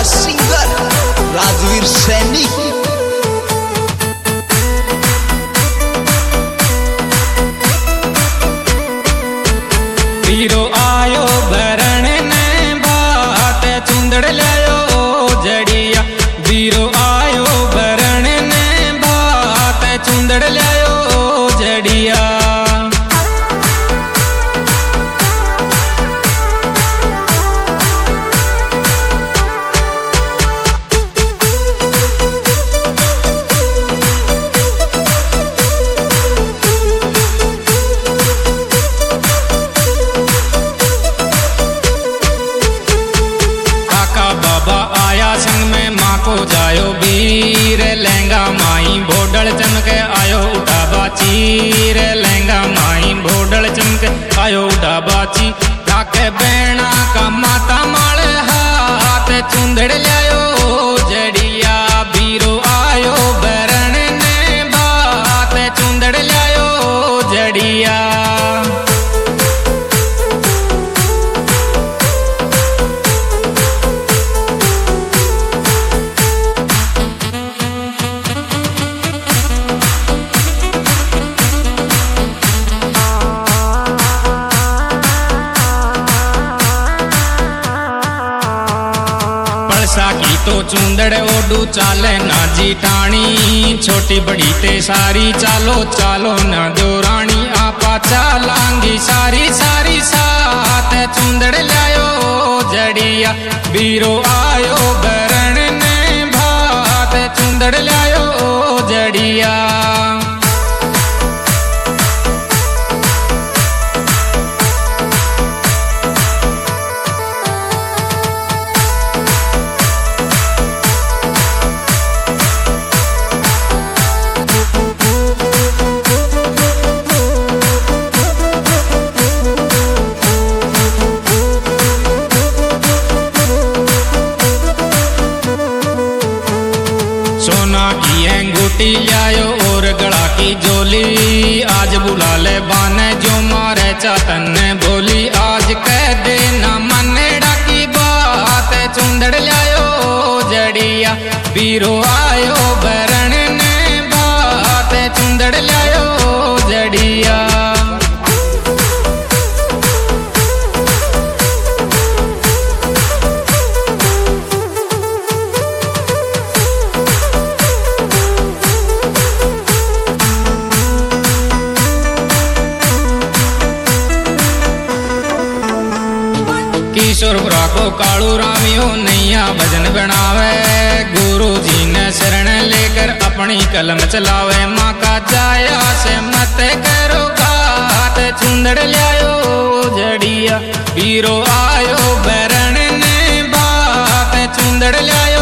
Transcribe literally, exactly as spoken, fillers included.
Singer Rajveer Saini. वीरो आयो भरण ने बात चुंदड़ लायो जड़िया। वीरो आयो भरण ने बात चुंदड़ लायो जड़िया। को जायो वीर लहंगा माई भोडल चमके आयो उठा बाचीर। लहंगा माई भोडल चमके आयो उठा बाची। राखे बैणा का माता माल हाथ चुंदड़ लायो जड़िया। वीरो आयो भरण ने बात चुंदड़ लायो जड़िया। की तो चुंदड़ ओडू चाले ना जीठानी। छोटी बड़ी ते सारी चालो चालो ना दौरानी। आपा चालांगी सारी सारी साथ चुंदड़ लायो जड़िया। वीरो आयो भरण ने भात चुंदड़ लायो जड़िया। सोना की अंगूठी लायो और गला की जोली। आज बुला ले बाने जो मारे चातन ने बोली। आज कह देना मनेड़ा की बात चुंदड़ लायो जड़िया। वीरो आयो भरण ने बात चुंदड़ लायो जड़िया। किशोर को कालू रामियो नैया भजन बनावे। गुरु जी ने शरण लेकर अपनी कलम चलावे। माँ का जाया से मत करो घात चुंदड़ लायो जड़िया। वीरो आयो भरण ने बात चुंदड़ लायो